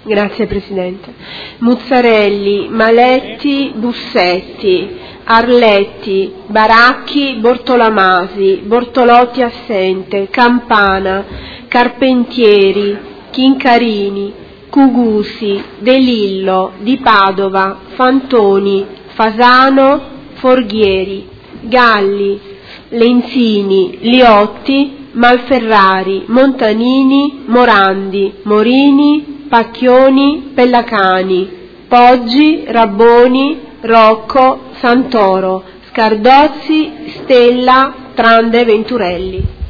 Grazie Presidente. Muzzarelli, Maletti, Bussetti, Arletti, Baracchi, Bortolamasi, Bortolotti assente, Campana, Carpentieri, Chincarini, Cugusi, De Lillo, Di Padova, Fantoni, Fasano, Forghieri, Galli, Lenzini, Liotti, Malferrari, Montanini, Morandi, Morini, Pacchioni, Pellacani, Poggi, Rabboni, Rocco, Santoro, Scardozzi, Stella, Trande, Venturelli.